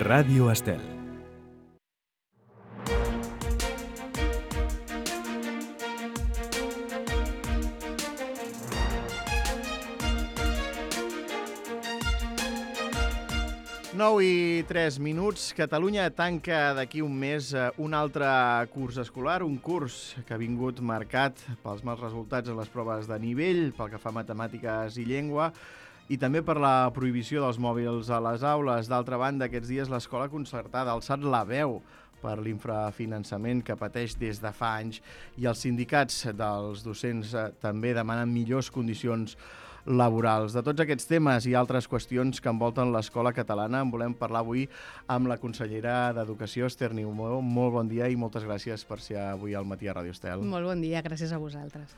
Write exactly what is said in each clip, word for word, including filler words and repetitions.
Ràdio Estel. nou i tres minuts. Catalunya tanca d'aquí un mes un altre curs escolar, un curs que ha vingut marcat pels mals resultats en les proves de nivell, pel que fa a matemàtiques i llengua, i també per la prohibició dels mòbils a les aules. D'altra banda, aquests dies l'escola concertada ha alçat la veu per l'infrafinançament que pateix des de fa anys, i els sindicats dels docents també demanen millors condicions laborals. De tots aquests temes i altres qüestions que envolten l'escola catalana en volem parlar avui amb la consellera d'Educació, Esther Niubó. Molt bon dia i moltes gràcies per ser avui al matí a Ràdio Estel. Molt bon dia, gràcies a vosaltres.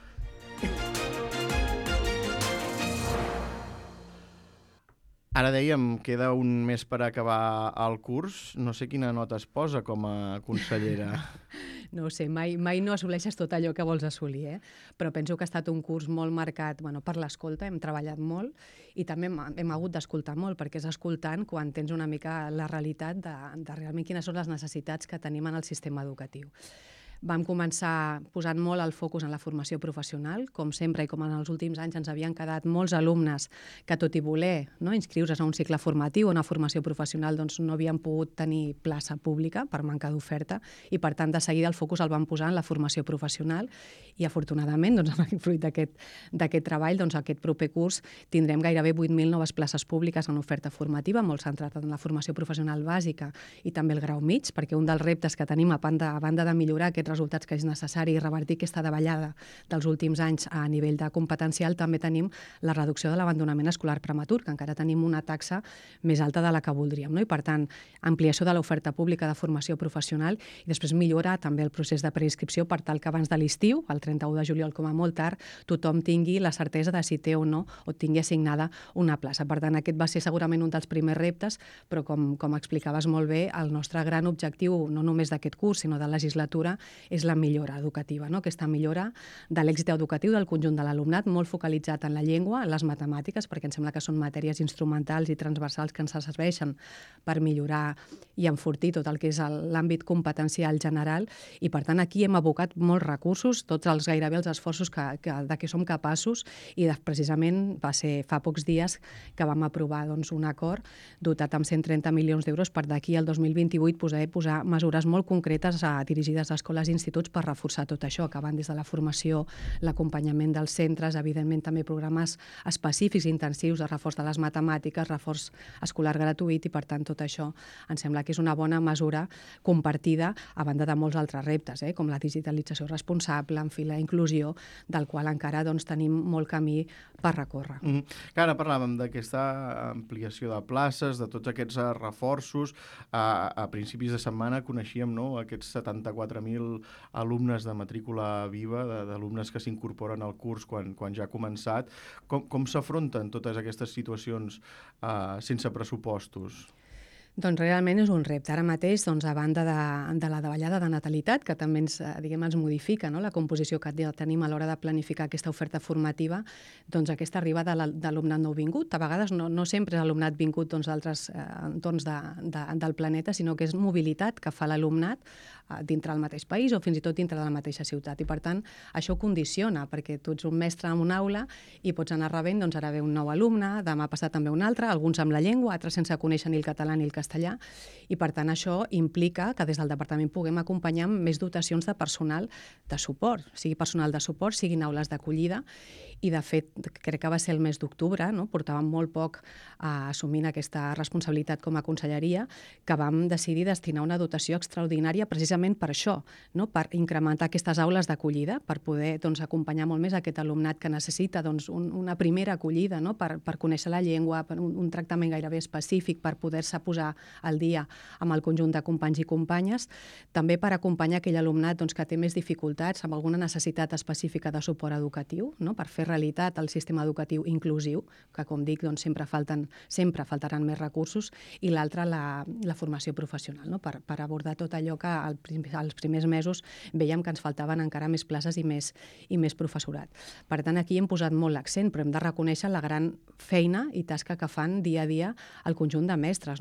Ara dèiem, queda un mes per acabar el curs. No sé quina nota es posa com a consellera. No ho sé, mai, mai no assoleixes tot allò que vols assolir, eh? Però penso que ha estat un curs molt marcat bueno, per l'escolta, hem treballat molt i també hem, hem hagut d'escoltar molt, perquè és escoltant quan tens una mica la realitat de, de realment quines són les necessitats que tenim en el sistema educatiu. Vam començar posant molt el focus en la formació professional, com sempre i com en els últims anys ens havien quedat molts alumnes que, tot i voler no, inscriure's a un cicle formatiu o una formació professional, doncs no havien pogut tenir plaça pública per manca d'oferta, i per tant de seguida el focus el vam posar en la formació professional, i afortunadament doncs, amb el fruit d'aquest treball, doncs, aquest proper curs tindrem gairebé vuit mil noves places públiques en oferta formativa, molt centrat en la formació professional bàsica i també el grau mig, perquè un dels reptes que tenim a banda, a banda de millorar aquests resultats que és necessari revertir aquesta davallada dels últims anys a nivell de competencial, també tenim la reducció de l'abandonament escolar prematur, que encara tenim una taxa més alta de la que voldríem, no? I per tant, ampliació de l'oferta pública de formació professional i després millorar també el procés de preinscripció per tal que abans de l'estiu, el trenta-u de juliol com a molt tard, tothom tingui la certesa de si té o no o tingui assignada una plaça. Per tant, aquest va ser segurament un dels primers reptes, però com, com explicaves molt bé, el nostre gran objectiu, no només d'aquest curs, sinó de legislatura, és la millora educativa, no? Aquesta millora de l'èxit educatiu del conjunt de l'alumnat, molt focalitzat en la llengua, en les matemàtiques, perquè em sembla que són matèries instrumentals i transversals que ens serveixen per millorar i enfortir tot el que és l'àmbit competencial general, i per tant aquí hem abocat molts recursos, tots els gairebé els esforços que, que, de què som capaços, i de, precisament va ser fa pocs dies que vam aprovar doncs, un acord dotat amb cent trenta milions d'euros per d'aquí al dos mil vint-i-vuit posar, posar mesures molt concretes a, dirigides a escoles i instituts per reforçar tot això, que van des de la formació, l'acompanyament dels centres, evidentment també programes específics i intensius de reforç de les matemàtiques, reforç escolar gratuït, i per tant tot això em sembla que és una bona mesura compartida a banda de molts altres reptes, eh, com la digitalització responsable, en fi, la inclusió, del qual encara doncs, tenim molt camí per recórrer. Mm -hmm. Ara parlàvem d'aquesta ampliació de places, de tots aquests reforços. A, a principis de setmana coneixíem no, aquests setanta-quatre mil alumnes de matrícula viva, d'alumnes que s'incorporen al curs quan, quan ja ha començat. Com, com s'afronten totes aquestes situacions uh, sense pressupostos? Doncs realment és un repte. Ara mateix, doncs, a banda de, de la davallada de natalitat, que també ens, diguem, ens modifica no? la composició que tenim a l'hora de planificar aquesta oferta formativa, doncs aquesta arribada d'alumnat nou vingut. A vegades no, no sempre és alumnat vingut d'altres doncs, eh, entorns de, de, del planeta, sinó que és mobilitat que fa l'alumnat eh, dintre del mateix país o fins i tot dintre de la mateixa ciutat. I per tant, això condiciona, perquè tu ets un mestre en una aula i pots anar rebent, doncs ara ve un nou alumne, demà passat també un altre, alguns amb la llengua, altres sense conèixer ni el català ni el castellà, i per tant això implica que des del departament puguem acompanyar amb més dotacions de personal de suport, sigui personal de suport, siguin aules d'acollida, i de fet crec que va ser el mes d'octubre, no? Portàvem molt poc eh, assumint aquesta responsabilitat com a conselleria, que vam decidir destinar una dotació extraordinària precisament per això, no? Per incrementar aquestes aules d'acollida, per poder doncs, acompanyar molt més aquest alumnat que necessita doncs, un, una primera acollida, no? per, per conèixer la llengua, per un, un tractament gairebé específic, per poder-se posar al dia amb el conjunt de companys i companyes, també per acompanyar aquell alumnat doncs, que té més dificultats, amb alguna necessitat específica de suport educatiu, no? Per fer realitat el sistema educatiu inclusiu, que com dic doncs, sempre, falten, sempre faltaran més recursos, i l'altre la, la formació professional, no? per, per abordar tot allò que al, als primers mesos veiem que ens faltaven encara més places i més, i més professorat. Per tant, aquí hem posat molt l'accent, però hem de reconèixer la gran feina i tasca que fan dia a dia el conjunt de mestres, no? Perquè al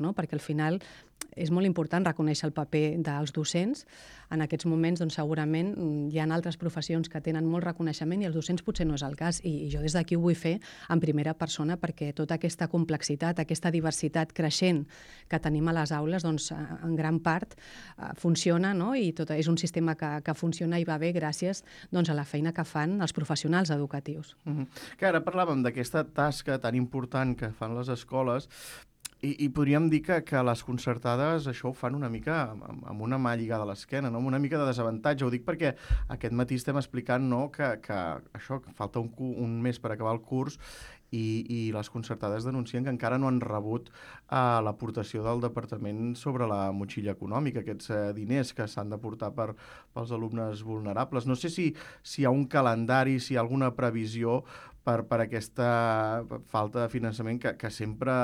final és molt important reconèixer el paper dels docents. En aquests moments, doncs, segurament hi ha altres professions que tenen molt reconeixement i els docents potser no és el cas. I, i jo des d'aquí ho vull fer en primera persona perquè tota aquesta complexitat, aquesta diversitat creixent que tenim a les aules, doncs, en gran part eh, funciona, no? I tot, és un sistema que, que funciona i va bé gràcies, doncs, a la feina que fan els professionals educatius. Mm-hmm. Que ara parlàvem d'aquesta tasca tan important que fan les escoles. I, i podríem dir que, que les concertades això ho fan una mica amb, amb una mà lligada a l'esquena, no? Amb una mica de desavantatge. Ho dic perquè aquest matí estem explicant, no, que, que això que falta un, un mes per acabar el curs i, i les concertades denuncien que encara no han rebut eh, l'aportació del departament sobre la motxilla econòmica, aquests eh, diners que s'han d'aportar per, pels alumnes vulnerables. No sé si, si hi ha un calendari, si hi ha alguna previsió per, per aquesta falta de finançament que, que sempre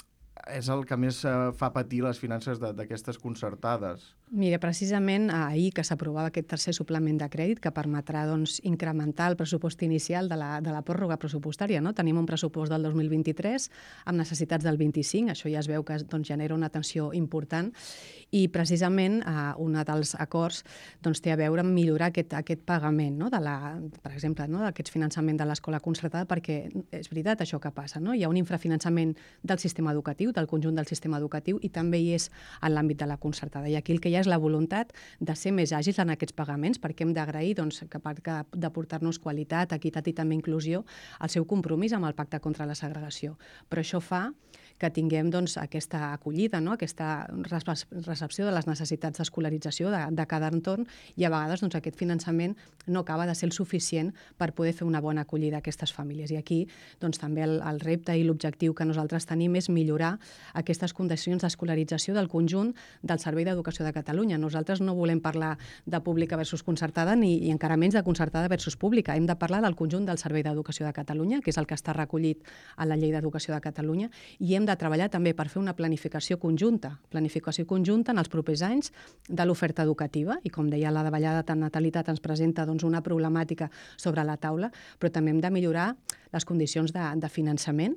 és el que més eh, fa patir les finances d'aquestes concertades. Mira, precisament ahir que s'aprovava aquest tercer suplement de crèdit que permetrà, doncs, incrementar el pressupost inicial de la, de la pròrroga pressupostària, no? Tenim un pressupost del dos mil vint-i-tres amb necessitats del vint-i-cinc, això ja es veu que, doncs, genera una tensió important i precisament eh, un dels acords, doncs, té a veure amb millorar aquest, aquest pagament, no? De la, per exemple, no? D'aquest finançament de l'escola concertada, perquè és veritat això que passa, no? Hi ha un infrafinançament del sistema educatiu, del conjunt del sistema educatiu, i també hi és en l'àmbit de la concertada. I aquí el que hi ha és la voluntat de ser més àgils en aquests pagaments, perquè hem d'agrair, doncs, que a part de portar-nos qualitat, equitat i també inclusió, el seu compromís amb el pacte contra la segregació. Però això fa que tinguem, doncs, aquesta acollida, no? Aquesta recepció de les necessitats d'escolarització de, de cada entorn, i a vegades, doncs, aquest finançament no acaba de ser el suficient per poder fer una bona acollida a aquestes famílies. I aquí, doncs, també el, el repte i l'objectiu que nosaltres tenim és millorar aquestes condicions d'escolarització del conjunt del Servei d'Educació de Catalunya. Nosaltres no volem parlar de pública versus concertada ni i encara menys de concertada versus pública. Hem de parlar del conjunt del Servei d'Educació de Catalunya, que és el que està recollit a la Llei d'Educació de Catalunya, i hem de treballar també per fer una planificació conjunta, planificació conjunta en els propers anys de l'oferta educativa, i com deia, la davallada de natalitat ens presenta, doncs, una problemàtica sobre la taula, però també hem de millorar les condicions de, de finançament.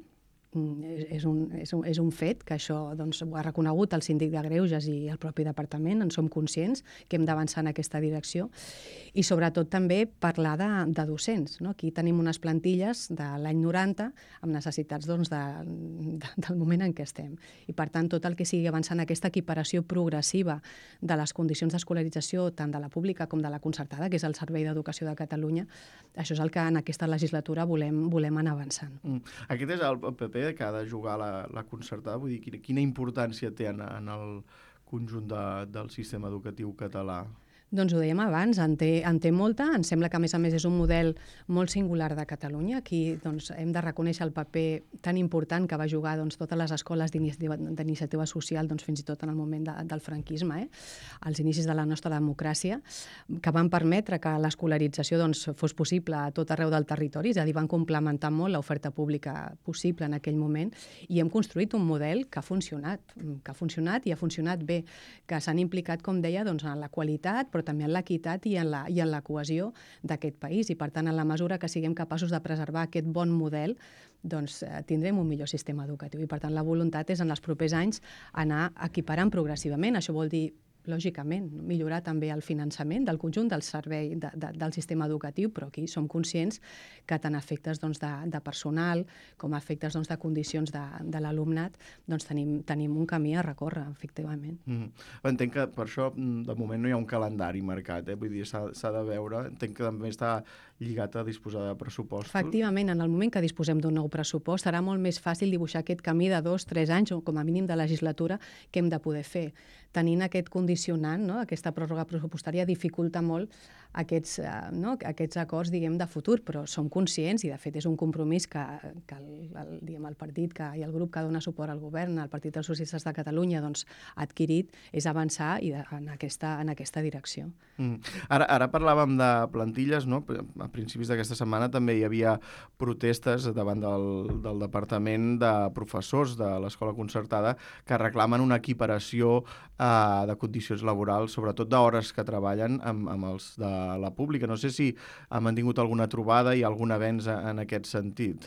És un, és, un, és un fet que això, doncs, ho ha reconegut el síndic de Greuges i el propi departament, en som conscients que hem d'avançar en aquesta direcció, i sobretot també parlar de, de docents, no? Aquí tenim unes plantilles de l'any noranta amb necessitats, doncs, de, de, del moment en què estem, i per tant tot el que sigui avançar en aquesta equiparació progressiva de les condicions d'escolarització tant de la pública com de la concertada, que és el Servei d'Educació de Catalunya, això és el que en aquesta legislatura volem, volem anar avançant. Mm. Aquest és el P P que ha de jugar la, la concertada, vull dir, quina, quina importància té en, en el conjunt de, del sistema educatiu català? Doncs ho dèiem abans, en té, en té molta. Em sembla que, a més a més, és un model molt singular de Catalunya. Aquí, doncs, hem de reconèixer el paper tan important que va jugar, doncs, totes les escoles d'iniciativa social, doncs, fins i tot en el moment de, del franquisme, eh? als inicis de la nostra democràcia, que van permetre que l'escolarització, doncs, fos possible a tot arreu del territori, és a dir, van complementar molt l'oferta pública possible en aquell moment, i hem construït un model que ha funcionat, que ha funcionat i ha funcionat bé, que s'han implicat, com deia, doncs, en la qualitat, però també en l'equitat i en la, i en la cohesió d'aquest país. I, per tant, en la mesura que siguem capaços de preservar aquest bon model, doncs eh, tindrem un millor sistema educatiu. I, per tant, la voluntat és en els propers anys anar equiparant progressivament. Això vol dir, lògicament, millorar també el finançament del conjunt del servei de, de, del sistema educatiu, però aquí som conscients que tant a efectes, doncs, de, de personal com a efectes, doncs, de condicions de, de l'alumnat, doncs, tenim, tenim un camí a recórrer, efectivament. Mm. Entenc que per això de moment no hi ha un calendari marcat, eh? Vull dir, s'ha de veure, entenc que també està lligat a disposar de pressupostos. Efectivament, en el moment que disposem d'un nou pressupost serà molt més fàcil dibuixar aquest camí de dos, tres anys, o com a mínim de legislatura, que hem de poder fer. Tenint aquest condicionant, no? Aquesta pròrroga pressupostària dificulta molt aquests, eh, no? aquests acords, diguem, de futur, però som conscients, i de fet és un compromís que, que el, el, diguem, el partit que, i el grup que dona suport al govern, el Partit dels Socialistes de Catalunya, doncs, ha adquirit, és avançar i de, en, aquesta, en aquesta direcció. Mm. Ara, ara parlàvem de plantilles, no? A principis d'aquesta setmana també hi havia protestes davant del, del Departament de Professors de l'Escola Concertada que reclamen una equiparació eh, de condicions laborals, sobretot d'hores que treballen amb, amb els de la pública. No sé si ha mantingut alguna trobada i algun avenç en aquest sentit.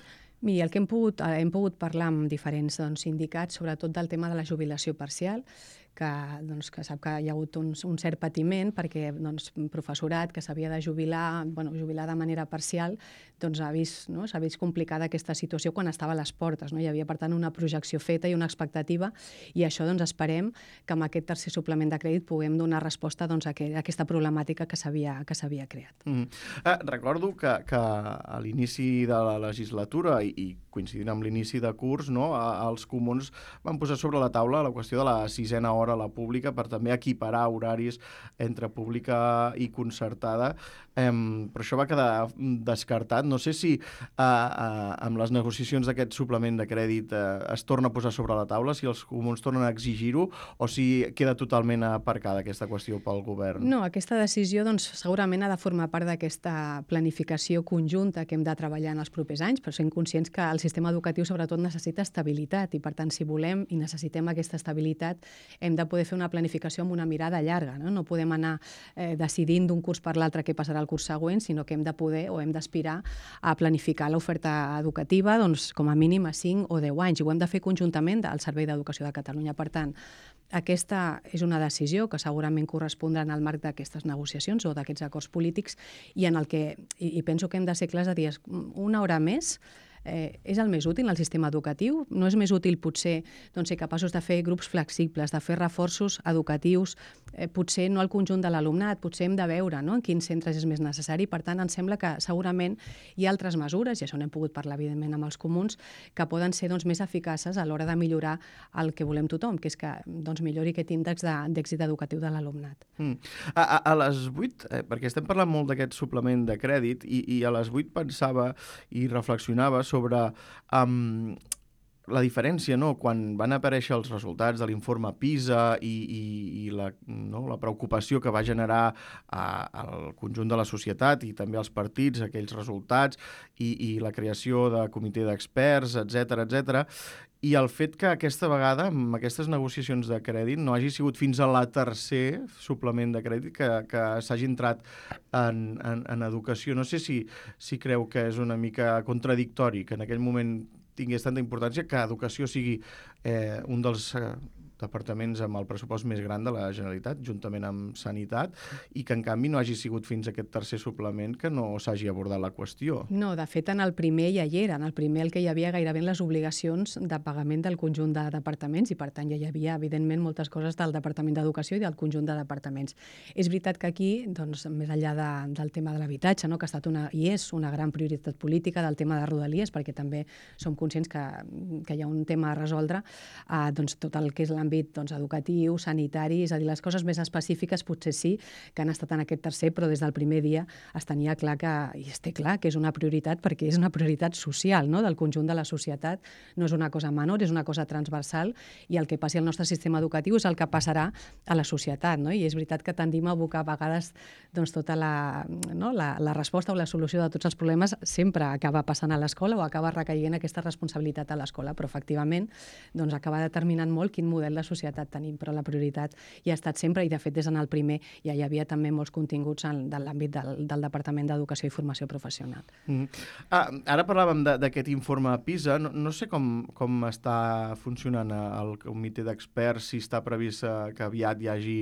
I el que hem pogut, hem pogut parlar amb diferents doncs, sindicats, sobretot del tema de la jubilació parcial, que, doncs, que sap que hi ha hagut un, un cert patiment perquè doncs, professorat que s'havia de jubilar, bueno, jubilar de manera parcial, doncs ha vist, no? s'ha vist complicada aquesta situació quan estava a les portes. No? Hi havia, per tant, una projecció feta i una expectativa, i això doncs, esperem que amb aquest tercer suplement de crèdit puguem donar resposta doncs, a, que, a aquesta problemàtica que s'havia que s'havia creat. Mm. Ah, recordo que, que a l'inici de la legislatura, i, i coincidint amb l'inici de curs, no, els comuns van posar sobre la taula la qüestió de la sisena hora a la pública per també equiparar horaris entre pública i concertada, eh, però això va quedar descartat. No sé si eh, eh, amb les negociacions d'aquest suplement de crèdit eh, es torna a posar sobre la taula, si els comuns tornen a exigir-ho, o si queda totalment aparcada aquesta qüestió pel govern. No, aquesta decisió doncs, segurament ha de formar part d'aquesta planificació conjunta que hem de treballar en els propers anys, però sent conscients que el sistema educatiu sobretot necessita estabilitat, i per tant, si volem i necessitem aquesta estabilitat, hem de poder fer una planificació amb una mirada llarga. No, no podem anar eh, decidint d'un curs per l'altre què passarà el curs següent, sinó que hem de poder o hem d'aspirar a planificar l'oferta educativa doncs, com a mínim a cinc o deu anys, i ho hem de fer conjuntament al Servei d'Educació de Catalunya. Per tant, aquesta és una decisió que segurament correspondrà en el marc d'aquestes negociacions o d'aquests acords polítics, i en el que i, i penso que hem de ser clars a dir una hora més Eh, és el més útil al sistema educatiu. No és més útil potser doncs, ser capaços de fer grups flexibles, de fer reforços educatius, eh, potser no al conjunt de l'alumnat, potser hem de veure no, en quins centres és més necessari. Per tant, em sembla que segurament hi ha altres mesures, i això n'hem pogut parlar evidentment amb els comuns, que poden ser doncs, més eficaces a l'hora de millorar el que volem tothom, que és que doncs, millori aquest índex d'èxit educatiu de l'alumnat. Mm. A, a, a les vuit, eh, perquè estem parlant molt d'aquest suplement de crèdit, i, i a les vuit pensava i reflexionava sobre um, la diferència, no?, quan van aparèixer els resultats de l'informe PISA i, i, i la, no, la preocupació que va generar a, al conjunt de la societat i també als partits, aquells resultats, i, i la creació de comitè d'experts, etcètera, etcètera, i el fet que aquesta vegada, amb aquestes negociacions de crèdit, no hagi sigut fins a la tercer suplement de crèdit que, que s'hagi entrat en, en, en educació. No sé si, si creu que és una mica contradictori que en aquell moment tingués tanta importància que educació sigui eh, un dels eh, departaments amb el pressupost més gran de la Generalitat, juntament amb Sanitat, i que en canvi no hagi sigut fins a aquest tercer suplement que no s'hagi abordat la qüestió. No, de fet, en el primer ja hi era. En el primer el que hi havia gairebé les obligacions de pagament del conjunt de departaments, i per tant ja hi havia, evidentment, moltes coses del Departament d'Educació i del conjunt de departaments. És veritat que aquí, doncs, més enllà de, del tema de l'habitatge, no, que ha estat una, i és una gran prioritat política, del tema de Rodalies, perquè també som conscients que, que hi ha un tema a resoldre, eh, doncs, tot el que és l'àmbit doncs, educatiu, sanitari, és a dir, les coses més específiques potser sí que han estat en aquest tercer, però des del primer dia es tenia clar que, i es té clar que és una prioritat, perquè és una prioritat social, no?, del conjunt de la societat. No és una cosa menor, és una cosa transversal, i el que passi al nostre sistema educatiu és el que passarà a la societat, no? I és veritat que tendim a abocar a vegades doncs, tota la, no? la, la resposta o la solució de tots els problemes sempre acaba passant a l'escola o acaba recaient aquesta responsabilitat a l'escola, però efectivament doncs, acaba determinant molt quin model de societat tenim, però la prioritat hi ha estat sempre, i de fet des en el primer ja hi havia també molts continguts en, de l'àmbit del, del Departament d'Educació i Formació Professional. Mm. Ah, ara parlàvem d'aquest informe PISA, no, no sé com, com està funcionant el comitè d'experts, si està previst que aviat hi hagi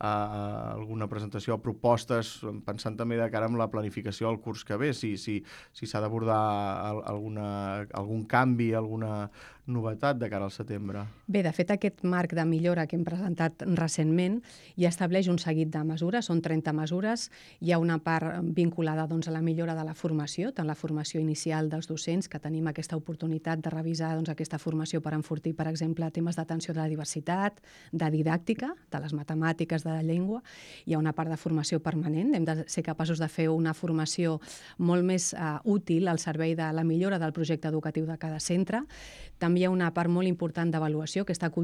uh, alguna presentació o propostes, pensant també de cara amb la planificació del curs que ve, si s'ha si, si d'abordar alguna, algun canvi, alguna novetat de cara al setembre. Bé, de fet, aquest marc de millora que hem presentat recentment ja estableix un seguit de mesures, són trenta mesures. Hi ha una part vinculada doncs, a la millora de la formació, tant la formació inicial dels docents, que tenim aquesta oportunitat de revisar doncs, aquesta formació per enfortir, per exemple, temes d'atenció de la diversitat, de didàctica, de les matemàtiques, de la llengua. Hi ha una part de formació permanent, hem de ser capaços de fer una formació molt més uh, útil al servei de la millora del projecte educatiu de cada centre. També hi ha una part molt important d'avaluació, aquesta cultura del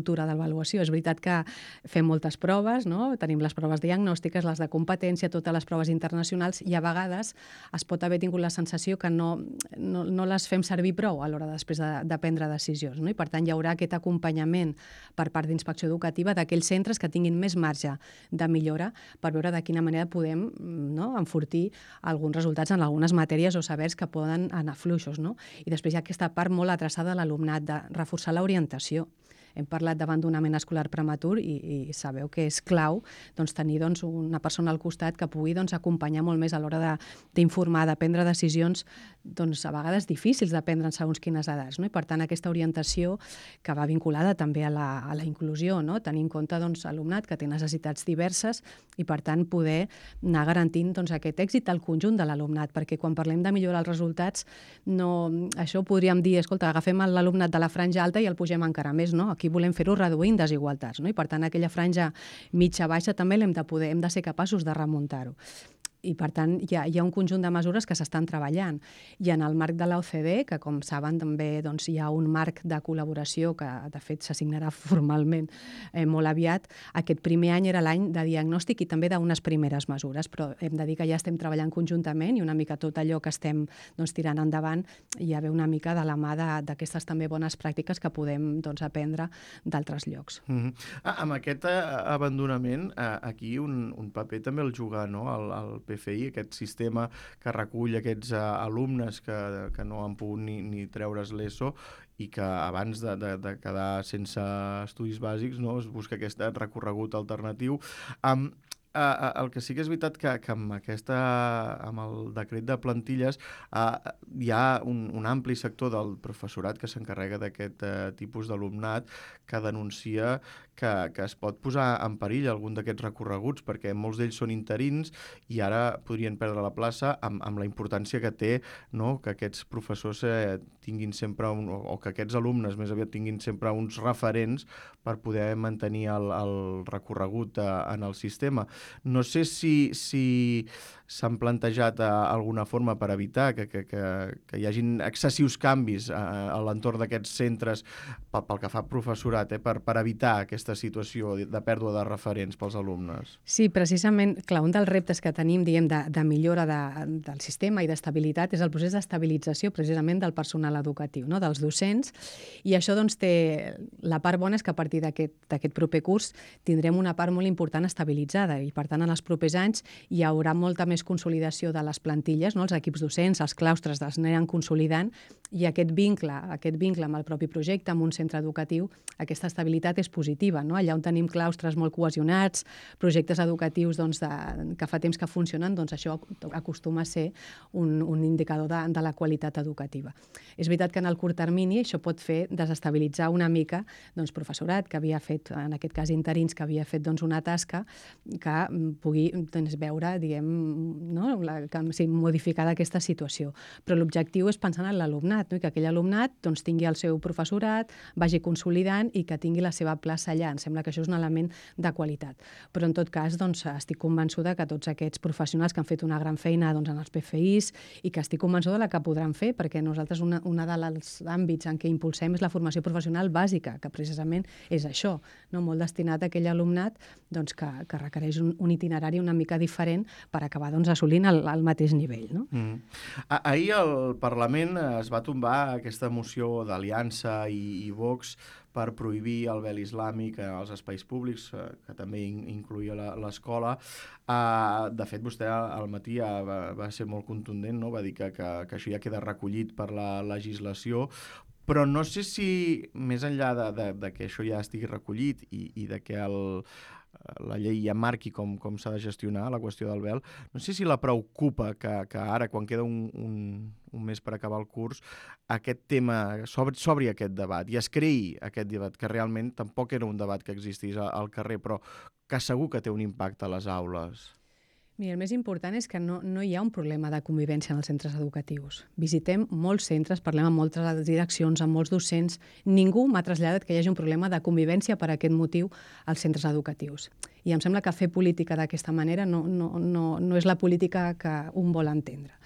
l'avaluació. És veritat que fem moltes proves, no? Tenim les proves diagnòstiques, les de competència, totes les proves internacionals, i a vegades es pot haver tingut la sensació que no, no, no les fem servir prou a l'hora després de, de prendre decisions, no? I per tant hi haurà aquest acompanyament per part d'inspecció educativa d'aquells centres que tinguin més marge de millora per veure de quina manera podem, no, enfortir alguns resultats en algunes matèries o sabers que poden anar fluixos, no? I després hi ha aquesta part molt adreçada a l'alumnat de reforçar l'orientació. Hem parlat d'abandonament escolar prematur i, i sabeu que és clau doncs, tenir doncs, una persona al costat que pugui doncs, acompanyar molt més a l'hora d'informar, de, de prendre decisions doncs, a vegades difícils de prendre en segons quines edats. No? I per tant, aquesta orientació que va vinculada també a la, a la inclusió, no? Tenir en compte doncs, alumnat que té necessitats diverses i per tant poder anar garantint doncs, aquest èxit al conjunt de l'alumnat, perquè quan parlem de millorar els resultats, no, això ho podríem dir, escolta, agafem l'alumnat de la franja alta i el pugem encara més, no? Aquí volem fer-ho reduint desigualtats, no? I per tant aquella franja mitja-baixa també l'hem de poder, hem de ser capaços de remuntar-ho. I, per tant, hi ha, hi ha un conjunt de mesures que s'estan treballant. I en el marc de l'O C D E, que com saben també doncs, hi ha un marc de col·laboració que de fet s'assignarà formalment eh, molt aviat, aquest primer any era l'any de diagnòstic i també d'unes primeres mesures, però hem de dir que ja estem treballant conjuntament i una mica tot allò que estem doncs, tirant endavant hi ha una mica de la mà d'aquestes també bones pràctiques que podem doncs, aprendre d'altres llocs. Mm-hmm. ah, amb aquest eh, abandonament, eh, aquí un, un paper també el juga, no? el, el P F I, aquest sistema que recull aquests uh, alumnes que, que no han pogut ni, ni treure's l'ESO i que abans de, de, de quedar sense estudis bàsics, no, es busca aquest recorregut alternatiu. Um, Uh, el que sí que és veritat que, que amb, aquesta, amb el decret de plantilles uh, hi ha un, un ampli sector del professorat que s'encarrega d'aquest uh, tipus d'alumnat que denuncia que, que es pot posar en perill algun d'aquests recorreguts perquè molts d'ells són interins i ara podrien perdre la plaça amb, amb la importància que té, no, que aquests professors eh, tinguin sempre un, o que aquests alumnes més aviat tinguin sempre uns referents per poder mantenir el, el recorregut uh, en el sistema. No sé si, si s'han plantejat uh, alguna forma per evitar que, que, que, que hi hagin excessius canvis uh, a l'entorn d'aquests centres pel, pel que fa a professorat, eh, per, per evitar aquesta situació de pèrdua de referents pels alumnes. Sí, precisament, clar, un dels reptes que tenim, diguem, de, de millora de, del sistema i d'estabilitat és el procés d'estabilització precisament del personal educatiu, no? Dels docents, i això doncs, té la part bona és que a partir d'aquest proper curs tindrem una part molt important estabilitzada i per tant en els propers anys hi haurà molta més consolidació de les plantilles, no? Els equips docents, els claustres es aniran consolidant i aquest vincle, aquest vincle amb el propi projecte, amb un centre educatiu, aquesta estabilitat és positiva, no? Allà on tenim claustres molt cohesionats, projectes educatius doncs, de, que fa temps que funcionen, doncs això acostuma a ser un, un indicador de, de la qualitat educativa. És veritat que en el curt termini això pot fer desestabilitzar una mica doncs, professorat que havia fet, en aquest cas interins, que havia fet doncs, una tasca que pugui doncs, veure, diguem, no? la, que, sí, modificada aquesta situació. Però l'objectiu és pensar en l'alumnat, no? I que aquell alumnat doncs, tingui el seu professorat, vagi consolidant i que tingui la seva plaça allà. Em sembla que això és un element de qualitat. Però en tot cas doncs, estic convençuda que tots aquests professionals que han fet una gran feina doncs, en els P F Is i que estic convençuda de la que podran fer, perquè nosaltres una, una dels àmbits en què impulsem és la formació professional bàsica, que precisament és això, no? Molt destinat a aquell alumnat doncs, que, que requereix un, un itinerari una mica diferent per acabar doncs, assolint el, el mateix nivell. No? Mm. Ahir al Parlament es va tombar aquesta moció d'Aliança i, i Vox per prohibir el vel islàmic als espais públics, que també incloïa l'escola. Uh, de fet, vostè al matí ja va, va ser molt contundent, no? Va dir que, que, que això ja queda recollit per la legislació, però no sé si, més enllà de, de, de que això ja estigui recollit i, i de que el, la llei ja marqui com, com s'ha de gestionar la qüestió del vel, no sé si la preocupa que, que ara, quan queda un, un, un mes per acabar el curs, aquest tema, s'obri, s'obri aquest debat i es creï aquest debat, que realment tampoc era un debat que existís al carrer, però que segur que té un impacte a les aules. Mira, el més important és que no, no hi ha un problema de convivència en els centres educatius. Visitem molts centres, parlem amb moltes direccions, amb molts docents. Ningú m'ha traslladat que hi hagi un problema de convivència per aquest motiu als centres educatius. I em sembla que fer política d'aquesta manera no, no, no, no és la política que un vol entendre.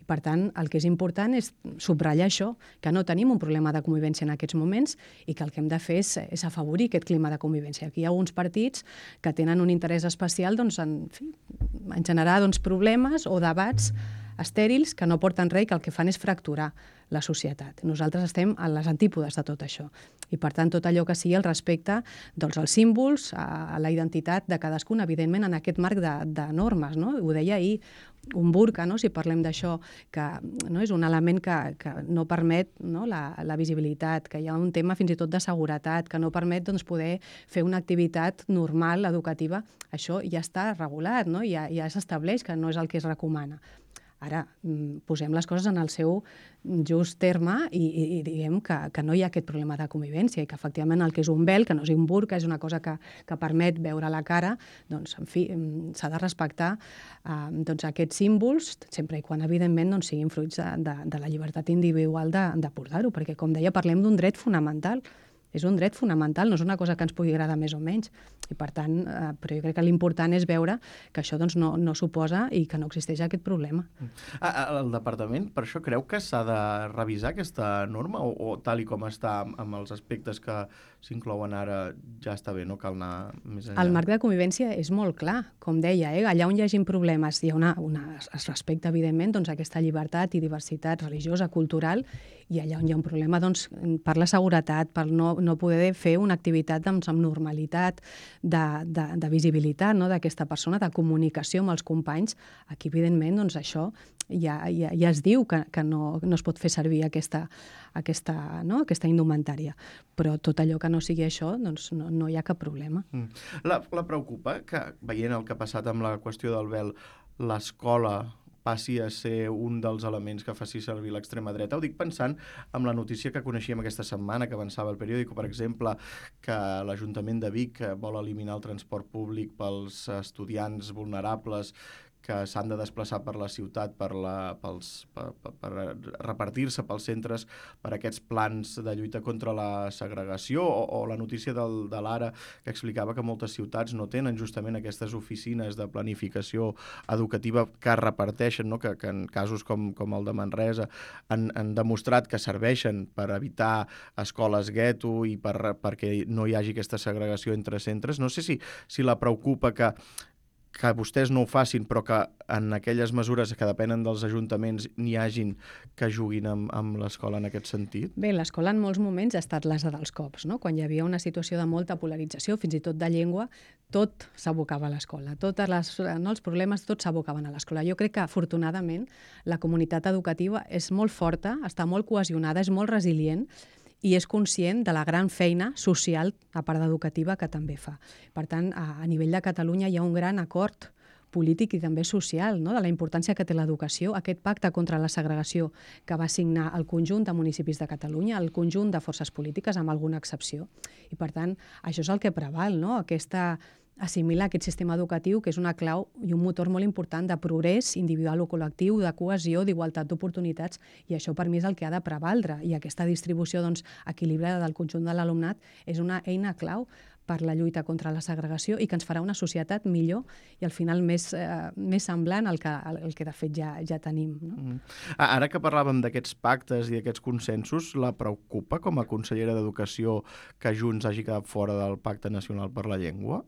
Per tant, el que és important és subratllar això, que no tenim un problema de convivència en aquests moments i que el que hem de fer és, és afavorir aquest clima de convivència. Aquí hi ha alguns partits que tenen un interès especial doncs, en, en, fi, en generar doncs, problemes o debats estèrils que no porten res i que el que fan és fracturar la societat. Nosaltres estem a les antípodes de tot això. I, per tant, tot allò que sigui el respecte doncs, als símbols, a, a la identitat de cadascun, evidentment, en aquest marc de, de normes. No? Ho deia ahir, un burca, no? Si parlem d'això, que no? és un element que, que no permet no? La, la visibilitat, que hi ha un tema fins i tot de seguretat, que no permet doncs, poder fer una activitat normal, educativa. Això ja està regulat, no? ja, ja s'estableix que no és el que es recomana. Ara, posem les coses en el seu just terme i, i, i diguem que, que no hi ha aquest problema de convivència i que efectivament el que és un vel, que no és un burca, és una cosa que, que permet veure la cara, doncs, en fi, s'ha de respectar eh, doncs, aquests símbols, sempre i quan, evidentment, doncs, siguin fruits de, de, de la llibertat individual de, de portar-ho, perquè, com deia, parlem d'un dret fonamental. És un dret fonamental, no és una cosa que ens pugui agradar més o menys. I per tant, eh, però jo crec que l'important és veure que això doncs, no, no suposa i que no existeix aquest problema. Ah, el departament, per això, creu que s'ha de revisar aquesta norma o, o tal i com està amb, amb els aspectes que s'inclouen ara ja està bé, no cal anar més enllà? El marc de convivència és molt clar, com deia, eh? Allà on hi hagin problemes hi ha una, una, es respecta, evidentment, doncs, aquesta llibertat i diversitat religiosa, cultural, i allà on hi ha un problema doncs, per la seguretat, per no, no poder fer una activitat doncs, amb normalitat, de, de, de visibilitat no? d'aquesta persona, de comunicació amb els companys, aquí, evidentment, doncs, això ja, ja, ja es diu que, que no, no es pot fer servir aquesta, aquesta, no? aquesta indumentària. Però tot allò que no sigui això, doncs no, no hi ha cap problema. Mm. La, la preocupa que, veient el que ha passat amb la qüestió del vel, l'escola passi a ser un dels elements que faci servir l'extrema dreta. Ho dic pensant en la notícia que coneixíem aquesta setmana, que avançava el periòdic, per exemple, que l'Ajuntament de Vic vol eliminar el transport públic pels estudiants vulnerables que s'han de desplaçar per la ciutat per, la, pels, per, per, per repartir-se pels centres per aquests plans de lluita contra la segregació o, o la notícia del, de l'Ara que explicava que moltes ciutats no tenen justament aquestes oficines de planificació educativa que reparteixen, no? que, que en casos com, com el de Manresa han, han demostrat que serveixen per evitar escoles gueto i per, perquè no hi hagi aquesta segregació entre centres. No sé si, si la preocupa que que vostès no ho facin, però que en aquelles mesures que depenen dels ajuntaments n'hi hagin que juguin amb, amb l'escola en aquest sentit? Bé, l'escola en molts moments ha estat l'ase dels cops, no? Quan hi havia una situació de molta polarització, fins i tot de llengua, tot s'abocava a l'escola. Totes les, no, els problemes, tots s'abocaven a l'escola. Jo crec que, afortunadament, la comunitat educativa és molt forta, està molt cohesionada, és molt resilient, i és conscient de la gran feina social, a part d'educativa, que també fa. Per tant, a, a nivell de Catalunya hi ha un gran acord polític i també social, no? de la importància que té l'educació, aquest pacte contra la segregació que va signar el conjunt de municipis de Catalunya, el conjunt de forces polítiques, amb alguna excepció. I, per tant, això és el que preval, no? Aquesta assimilar aquest sistema educatiu, que és una clau i un motor molt important de progrés individual o col·lectiu, de cohesió, d'igualtat d'oportunitats, i això per mi és el que ha de prevaldre. I aquesta distribució doncs, equilibrada del conjunt de l'alumnat és una eina clau per la lluita contra la segregació i que ens farà una societat millor i al final més, eh, més semblant al que, al que de fet ja, ja tenim. No? Mm. Ara que parlàvem d'aquests pactes i d'aquests consensos, la preocupa com a consellera d'Educació que Junts hagi quedat fora del Pacte Nacional per la Llengua?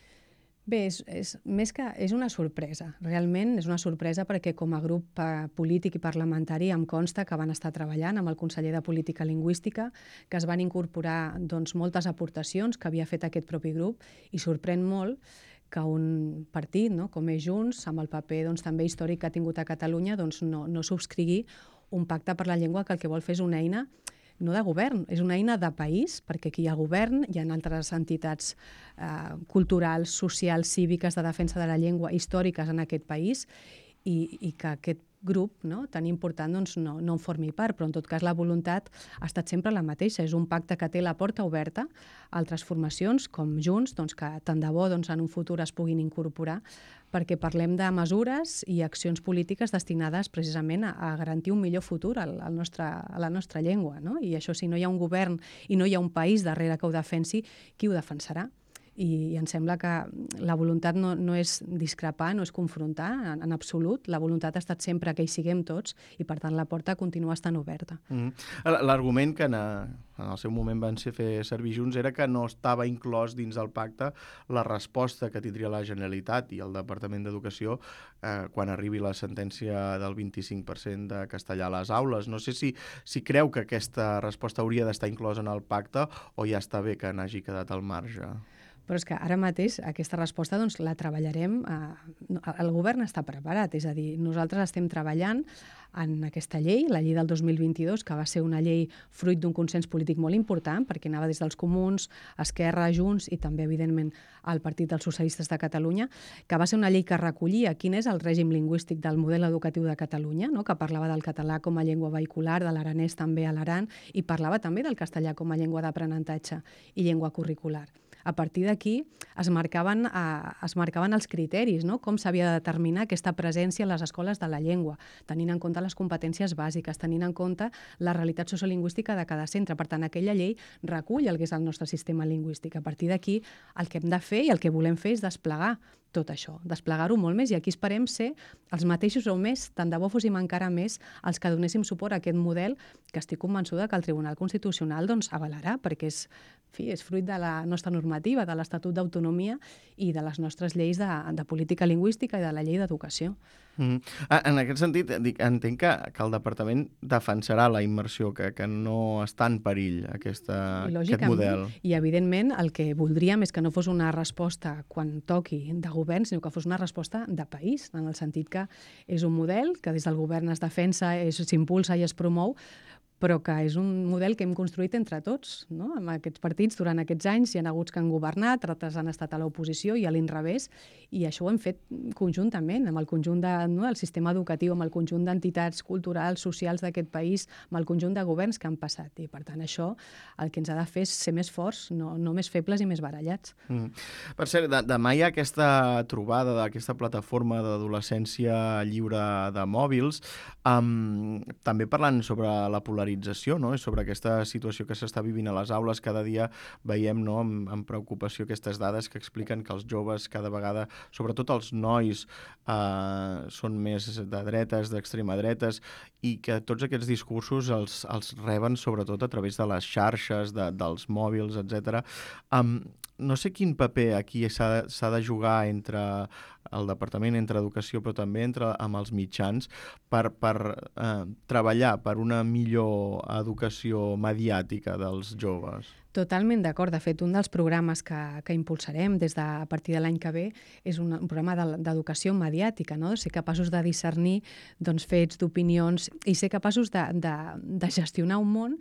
Bé, és, és, més que és una sorpresa. Realment és una sorpresa perquè com a grup eh, polític i parlamentari em consta que van estar treballant amb el conseller de Política Lingüística, que es van incorporar doncs, moltes aportacions que havia fet aquest propi grup i sorprèn molt que un partit no, com és Junts, amb el paper doncs, també històric que ha tingut a Catalunya, doncs, no, no subscrigui un pacte per la llengua que el que vol fer és una eina no de govern, és una eina de país, perquè aquí hi ha govern, hi ha altres entitats eh, culturals, socials, cíviques, de defensa de la llengua, històriques en aquest país, i, i que aquest grup no, tan important doncs, no, no en formi part, però en tot cas la voluntat ha estat sempre la mateixa. És un pacte que té la porta oberta a altres formacions, com Junts, doncs, que tant de bo doncs, en un futur es puguin incorporar, perquè parlem de mesures i accions polítiques destinades precisament a, a garantir un millor futur al, al nostre, a la nostra llengua. No? I això, si no hi ha un govern i no hi ha un país darrere que ho defensi, qui ho defensarà? i em sembla que la voluntat no, no és discrepar, no és confrontar en, en absolut. La voluntat ha estat sempre que hi siguem tots i, per tant, la porta continua estant oberta. Mm. L'argument que en, en el seu moment van ser fer servir Junts era que no estava inclòs dins del pacte la resposta que tindria la Generalitat i el Departament d'Educació eh, quan arribi la sentència del vint-i-cinc per cent de castellà a les aules. No sé si, si creu que aquesta resposta hauria d'estar inclosa en el pacte o ja està bé que n'hagi quedat al marge. Però és que ara mateix aquesta resposta doncs, la treballarem... Eh, el govern està preparat, és a dir, nosaltres estem treballant en aquesta llei, la llei del dos mil vint-i-dos, que va ser una llei fruit d'un consens polític molt important, perquè anava des dels Comuns, Esquerra, Junts i també, evidentment, el Partit dels Socialistes de Catalunya, que va ser una llei que recollia quin és el règim lingüístic del model educatiu de Catalunya, no? Que parlava del català com a llengua vehicular, de l'aranès també a l'Aran, i parlava també del castellà com a llengua d'aprenentatge i llengua curricular. A partir d'aquí es marcaven, eh, es marcaven els criteris, no? Com s'havia de determinar aquesta presència a les escoles de la llengua, tenint en compte les competències bàsiques, tenint en compte la realitat sociolingüística de cada centre. Per tant, aquella llei recull el que és el nostre sistema lingüístic. A partir d'aquí, el que hem de fer i el que volem fer és desplegar tot això, desplegar-ho molt més, i aquí esperem ser els mateixos o més, tant de bo fóssim encara més, els que donéssim suport a aquest model que estic convençuda que el Tribunal Constitucional doncs, avalarà, perquè és, en fi, és fruit de la nostra normativa, de l'Estatut d'Autonomia i de les nostres lleis de, de política lingüística i de la llei d'educació. Mm. En aquest sentit, dic, entenc que, que el Departament defensarà la immersió, que, que no està en perill aquesta, aquest model. I, evidentment, el que voldríem és que no fos una resposta quan toqui de govern, sinó que fos una resposta de país, en el sentit que és un model que des del govern es defensa, s'impulsa i es promou, però que és un model que hem construït entre tots, no? Amb aquests partits durant aquests anys hi ha hagut que han governat, altres han estat a l'oposició i a l'inrevés, i això ho hem fet conjuntament, amb el conjunt de, no, del sistema educatiu, amb el conjunt d'entitats culturals, socials d'aquest país, amb el conjunt de governs que han passat. I, per tant, això el que ens ha de fer és ser més forts, no, no més febles i més barallats. Mm. Per cert, de, demà hi ha aquesta trobada d'aquesta plataforma d'adolescència lliure de mòbils, um, també parlant sobre la polarització, no? I sobre aquesta situació que s'està vivint a les aules. Cada dia veiem, no, amb, amb preocupació aquestes dades que expliquen que els joves cada vegada, sobretot els nois, eh, són més de dretes, d'extrema dretes, i que tots aquests discursos els, els reben sobretot a través de les xarxes, de, dels mòbils, etcètera. Um, no sé quin paper aquí s'ha, s'ha de jugar entre el Departament, entre Educació, però també entre, amb els mitjans, per, per eh, treballar per una millor educació mediàtica dels joves. Totalment d'acord. De fet, un dels programes que, que impulsarem des de, a partir de l'any que ve és un, un programa d'educació mediàtica, no? Ser capaços de discernir doncs, fets, d'opinions, i ser capaços de, de, de gestionar un món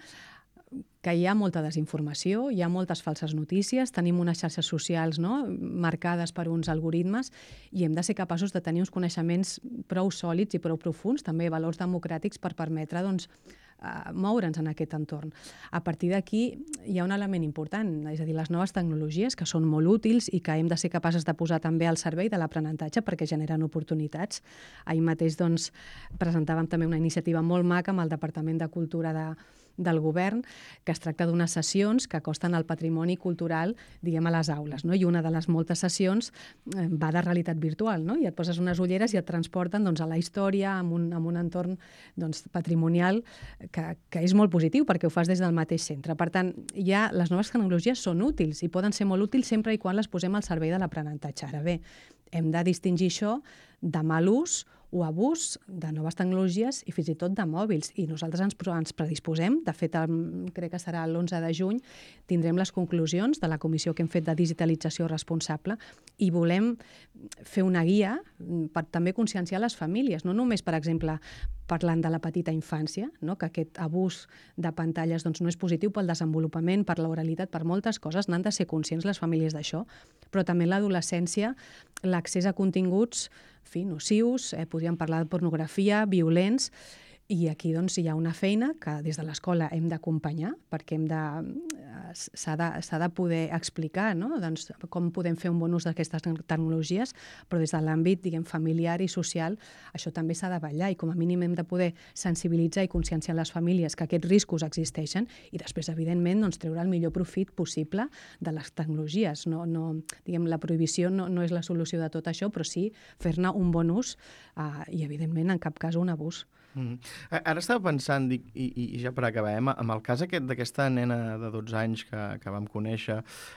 que hi ha molta desinformació, hi ha moltes falses notícies, tenim unes xarxes socials, no?, marcades per uns algoritmes, i hem de ser capaços de tenir uns coneixements prou sòlids i prou profuns, també valors democràtics, per permetre doncs, uh, moure'ns en aquest entorn. A partir d'aquí hi ha un element important, és a dir, les noves tecnologies, que són molt útils i que hem de ser capaces de posar també al servei de l'aprenentatge perquè generen oportunitats. Ahir mateix doncs, presentàvem també una iniciativa molt maca amb el Departament de Cultura de del govern, que es tracta d'unes sessions que acosten el patrimoni cultural, diguem, a les aules, no? I una de les moltes sessions eh, va de realitat virtual, no? I et poses unes ulleres i et transporten doncs, a la història, amb un, amb un entorn doncs, patrimonial que, que és molt positiu perquè ho fas des del mateix centre. Per tant, ja les noves tecnologies són útils i poden ser molt útils sempre i quan les posem al servei de l'aprenentatge. Ara bé, hem de distingir això de mal ús o abús de noves tecnologies i fins i tot de mòbils. I nosaltres ens, ens predisposem, de fet, el, crec que serà l'onze de juny, tindrem les conclusions de la comissió que hem fet de digitalització responsable i volem fer una guia per també conscienciar les famílies, no només, per exemple, parlant de la petita infància, no? Que aquest abús de pantalles doncs, no és positiu pel desenvolupament, per l'oralitat, per moltes coses, n'han de ser conscients les famílies d'això, però també en l'adolescència l'accés a continguts, en fi, nocius, eh, podríem parlar de pornografia, violents, I aquí doncs, hi ha una feina que des de l'escola hem d'acompanyar, perquè hem de, s'ha de, s'ha de poder explicar, no? Doncs, com podem fer un bon ús d'aquestes tecnologies, però des de l'àmbit, diguem, familiar i social, això també s'ha de vetllar i com a mínim hem de poder sensibilitzar i conscienciar les famílies que aquests riscos existeixen i després, evidentment, doncs, treure el millor profit possible de les tecnologies. No, no, diguem, la prohibició no, no és la solució de tot això, però sí fer-ne un bon ús eh, i, evidentment, en cap cas un abús. Mm. Ara estava pensant, dic, i, i ja per acabar, eh, amb el cas aquest d'aquesta nena de dotze anys que, que vam conèixer,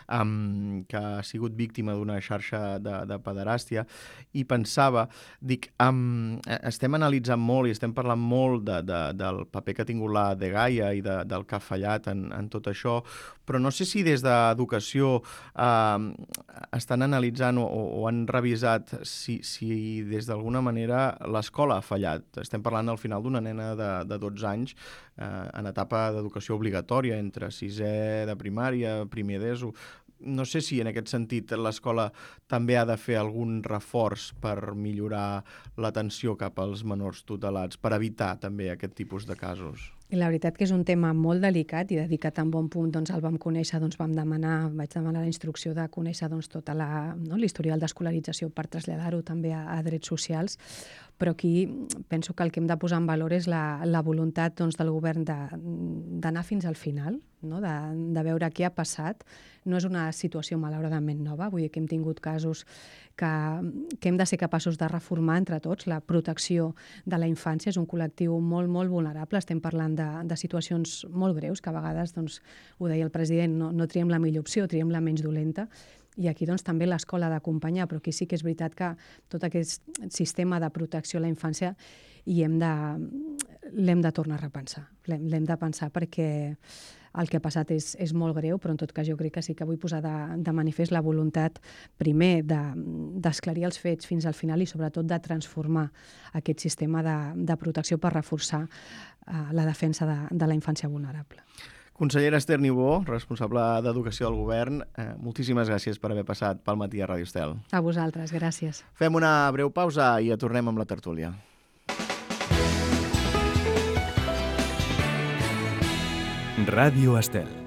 um, que ha sigut víctima d'una xarxa de, de pederàstia, i pensava, dic, um, estem analitzant molt i estem parlant molt de, de, del paper que ha tingut la dgaia i de, del que ha fallat en, en tot això, però no sé si des d'educació uh, estan analitzant o, o han revisat si, si des d'alguna manera l'escola ha fallat. Estem parlant al final d'una nena de, de dotze anys eh, en etapa d'educació obligatòria, entre sisè de primària, primer d'ESO. No sé si en aquest sentit l'escola també ha de fer algun reforç per millorar l'atenció cap als menors tutelats, per evitar també aquest tipus de casos. I la veritat que és un tema molt delicat i dedicat a un bon punt doncs, el vam conèixer, doncs, vam demanar, vaig demanar la instrucció de conèixer doncs, tota la, no, l'historial d'escolarització per traslladar-ho també a, a drets socials, però aquí penso que el que hem de posar en valor és la, la voluntat doncs, del govern de, d'anar fins al final, no? de, de veure què ha passat. No és una situació malauradament nova, vull dir que hem tingut casos que, que hem de ser capaços de reformar entre tots. La protecció de la infància és un col·lectiu molt, molt vulnerable. Estem parlant de, de situacions molt greus, que a vegades, doncs, ho deia el president, no, no triem la millor opció, triem la menys dolenta. I aquí doncs, també l'escola ha d'acompanyar, però aquí sí que és veritat que tot aquest sistema de protecció a la infància i hem de, l'hem de tornar a repensar. L'hem, l'hem de pensar perquè el que ha passat és, és molt greu, però en tot cas jo crec que sí que vull posar de, de manifest la voluntat, primer, de, d'esclarir els fets fins al final i sobretot de transformar aquest sistema de, de protecció per reforçar uh, la defensa de, de la infància vulnerable. Consellera Esther Niubó, responsable d'Educació del Govern, eh, moltíssimes gràcies per haver passat pel matí a Ràdio Estel. A vosaltres, gràcies. Fem una breu pausa i ja tornem amb la tertúlia. Ràdio Estel.